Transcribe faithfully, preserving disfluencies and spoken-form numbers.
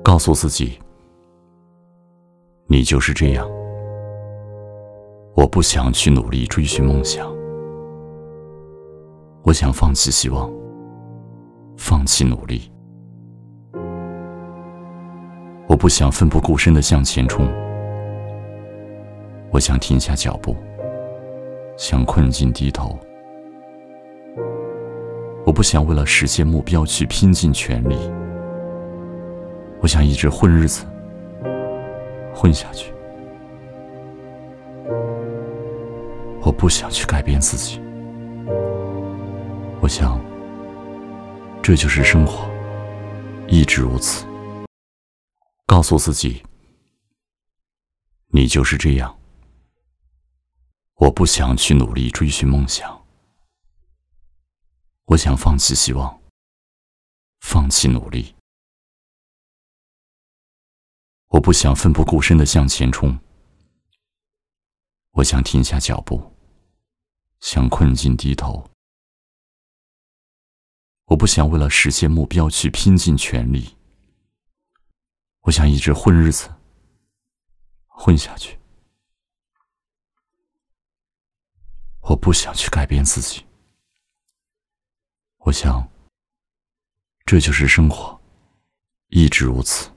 告诉自己，你就是这样。我不想去努力追寻梦想，我想放弃希望，放弃努力。我不想奋不顾身地向前冲，我想停下脚步，向困境低头。我不想为了实现目标去拼尽全力，我想一直混日子，混下去。我不想去改变自己，我想，这就是生活，一直如此。告诉自己，你就是这样。我不想去努力追寻梦想，我想放弃希望，放弃努力。我不想奋不顾身地向前冲，我想停下脚步，向困境低头。我不想为了实现目标去拼尽全力，我想一直混日子，混下去。我不想去改变自己，我想，这就是生活，一直如此。